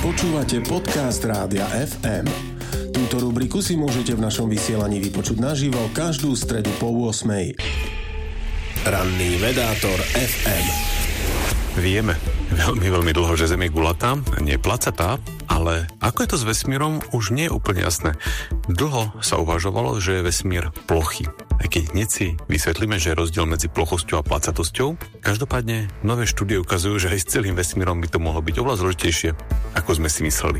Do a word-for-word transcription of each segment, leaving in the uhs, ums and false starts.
Počúvate podcast Rádia ef em. Túto rubriku si môžete v našom vysielaní vypočuť naživo každú stredu po ôsmej. Ranný vedátor ef em. Vieme veľmi, veľmi dlho, že Zem je gulatá, nie placatá, ale ako je to s vesmírom, už nie je úplne jasné. Dlho sa uvažovalo, že je vesmír plochý. Aj keď hneď si vysvetlíme, že je rozdiel medzi plochosťou a placatosťou, každopádne nové štúdie ukazujú, že aj s celým vesmírom by to mohlo byť oveľa zložitejšie, ako sme si mysleli.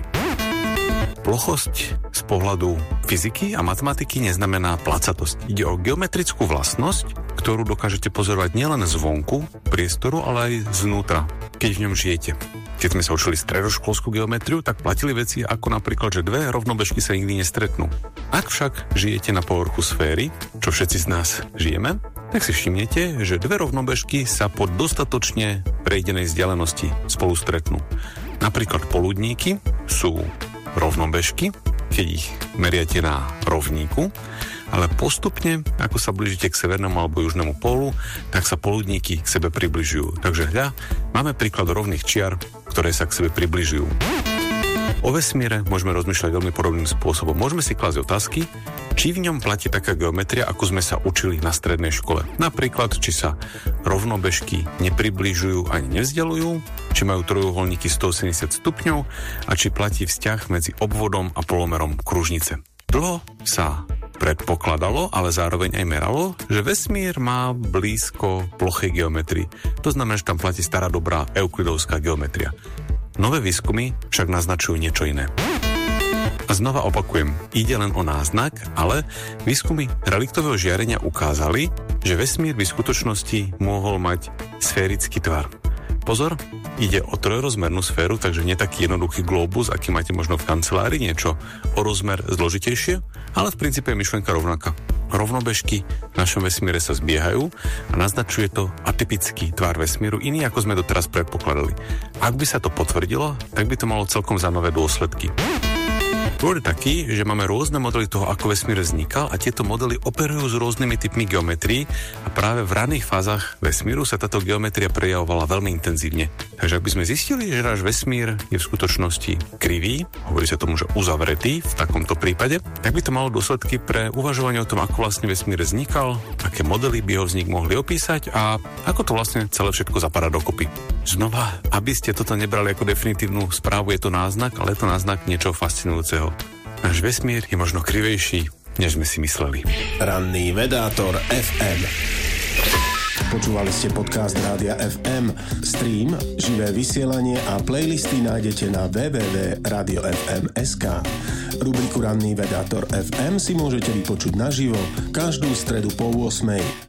Plochosť z pohľadu fyziky a matematiky neznamená placatosť. Ide o geometrickú vlastnosť, ktorú dokážete pozorovať nielen zvonku priestoru, ale aj znútra, keď v ňom žijete. Keď sme sa učili stredoškolskú geometriu, tak platili veci ako napríklad, že dve rovnobežky sa nikdy nestretnú. Ak však žijete na povrchu sféry, čo všetci z nás žijeme, tak si všimnete, že dve rovnobežky sa po dostatočne prejdenej vzdialenosti spolu stretnú. Napríklad poludníky sú rovnobežky, keď ich meriate na rovníku, ale postupne, ako sa blížite k severnému alebo južnému pólu, tak sa poludníky k sebe približujú. Takže hľa, máme príklad rovných čiar, ktoré sa k sebe približujú. O vesmíre môžeme rozmýšľať veľmi podobným spôsobom. Môžeme si klásť otázky, či v ňom platí taká geometria, ako sme sa učili na strednej škole. Napríklad, či sa rovnobežky nepribližujú ani nevzdialujú, či majú trojuholníky stoosemdesiat stupňov a či platí vzťah medzi obvodom a polomerom kružnice. Dlho sa predpokladalo, ale zároveň aj meralo, že vesmír má blízko plochej geometrii. To znamená, že tam platí stará dobrá euklidovská geometria. Nové výskumy však naznačujú niečo iné. A znova opakujem, ide len o náznak, ale výskumy reliktového žiarenia ukázali, že vesmír by v skutočnosti mohol mať sférický tvar. Pozor, ide o trojrozmernú sféru, takže nie taký jednoduchý globus, aký máte možno v kancelárii, niečo o rozmer zložitejšie, ale v princípe je myšlienka rovnaká. Rovnobežky v našom vesmíre sa zbiehajú a naznačuje to atypický tvar vesmíru, iný ako sme doteraz predpokladali. Ak by sa to potvrdilo, tak by to malo celkom zaujímavé dôsledky. Dôvod je taký, že máme rôzne modely toho, ako vesmír vznikal a tieto modely operujú s rôznymi typmi geometrií a práve v raných fázach vesmíru sa táto geometria prejavovala veľmi intenzívne. Takže ak by sme zistili, že náš vesmír je v skutočnosti krivý, hovorí sa tomu, že uzavretý v takomto prípade, tak by to malo dôsledky pre uvažovanie o tom, ako vlastne vesmír vznikal, aké modely by ho vznik mohli opísať a ako to vlastne celé všetko zapadá dokopy. Znova, aby ste toto nebrali ako definitívnu správu, je to náznak, ale je to náznak niečoho fascinujúceho. Náš vesmír je možno krivejší, než sme si mysleli. Ranný vedátor ef em. Počúvali ste podcast Rádia ef em. Stream, živé vysielanie a playlisty nájdete na w w w bodka radio f m bodka es ka. Rubriku Ranný vedátor ef em si môžete vypočuť naživo každú stredu po ôsmej.